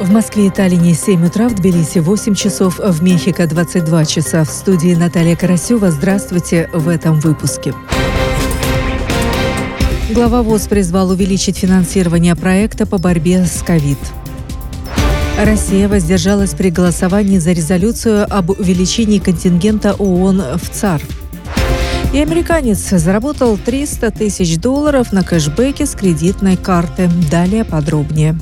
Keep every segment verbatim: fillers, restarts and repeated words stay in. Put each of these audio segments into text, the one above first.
В Москве и Таллине семь утра, в Тбилиси восемь часов, в Мехико двадцать два часа. В студии Наталья Карасева. Здравствуйте в этом выпуске. Глава ВОЗ призвал увеличить финансирование проекта по борьбе с ковид. Россия воздержалась при голосовании за резолюцию об увеличении контингента ООН в ЦАР. И американец заработал триста тысяч долларов на кэшбэке с кредитной карты. Далее подробнее.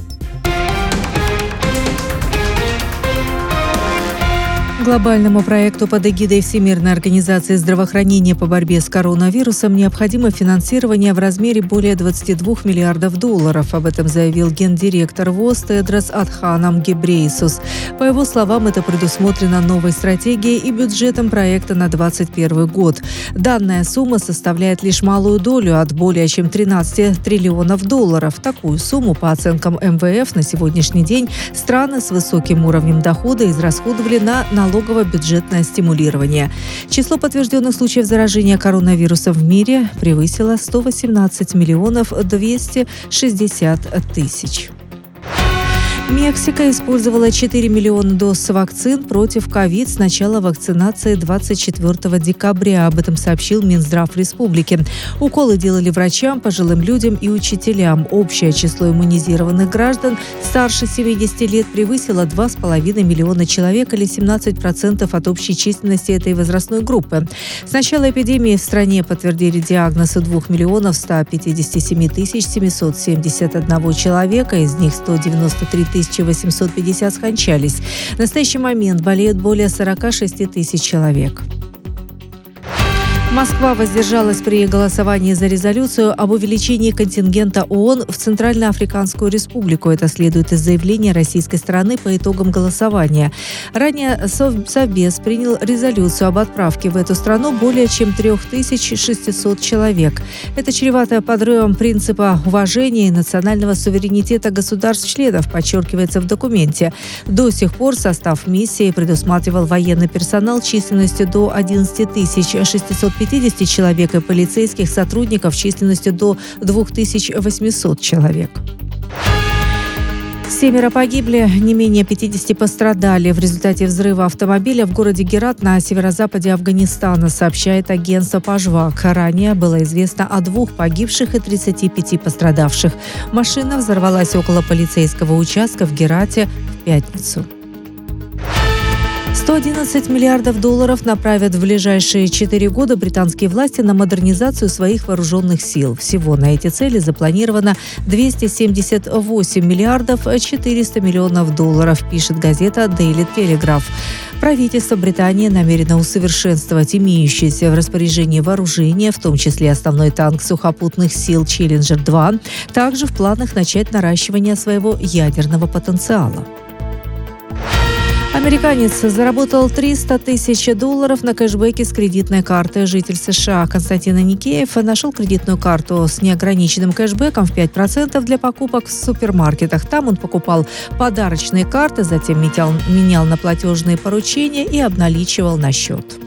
Глобальному проекту под эгидой Всемирной организации здравоохранения по борьбе с коронавирусом необходимо финансирование в размере более двадцати двух миллиардов долларов. Об этом заявил гендиректор ВОЗ Тедрос Адханом Гебрейсус. По его словам, это предусмотрено новой стратегией и бюджетом проекта на двадцать первый год. Данная сумма составляет лишь малую долю от более чем тринадцати триллионов долларов. Такую сумму, по оценкам эм вэ эф, на сегодняшний день страны с высоким уровнем дохода израсходовали на налоговое бюджетное стимулирование. Число подтвержденных случаев заражения коронавирусом в мире превысило сто восемнадцать миллионов двести шестьдесят тысяч. Мексика использовала четыре миллиона доз вакцин против ковид с начала вакцинации двадцать четвёртого декабря. Об этом сообщил Минздрав республики. Уколы делали врачам, пожилым людям и учителям. Общее число иммунизированных граждан старше семидесяти лет превысило два с половиной миллиона человек или семнадцать процентов от общей численности этой возрастной группы. С начала эпидемии в стране подтвердили диагноз у двух миллионов ста пятидесяти семи тысяч семисот семьдесят одного человека, из них сто девяносто три тысячи восемьсот пятьдесят скончались. В настоящий момент болеют более сорока шести тысяч человек. Москва воздержалась при голосовании за резолюцию об увеличении контингента ООН в Центральноафриканскую республику. Это следует из заявления российской стороны по итогам голосования. Ранее Совбез принял резолюцию об отправке в эту страну более чем трёх тысяч шестисот человек. Это чревато подрывом принципа уважения и национального суверенитета государств-членов, подчеркивается в документе. До сих пор состав миссии предусматривал военный персонал численностью до одиннадцати тысяч шестисот пятидесяти человек и полицейских сотрудников численностью до двух тысяч восьмисот человек. Семеро погибли, не менее пятидесяти пострадали в результате взрыва автомобиля в городе Герат на северо-западе Афганистана, сообщает агентство Пажвак. Ранее было известно о двух погибших и тридцати пяти пострадавших. Машина взорвалась около полицейского участка в Герате в пятницу. сто одиннадцать миллиардов долларов направят в ближайшие четыре года британские власти на модернизацию своих вооруженных сил. Всего на эти цели запланировано двести семьдесят восемь миллиардов четыреста миллионов долларов, пишет газета Daily Telegraph. Правительство Британии намерено усовершенствовать имеющиеся в распоряжении вооружения, в том числе основной танк сухопутных сил «Челленджер два». Также в планах начать наращивание своего ядерного потенциала. Американец заработал триста тысяч долларов на кэшбэке с кредитной карты. Житель США Константин Аникеев нашел кредитную карту с неограниченным кэшбэком в пять процентов для покупок в супермаркетах. Там он покупал подарочные карты, затем менял, менял на платежные поручения и обналичивал на счет.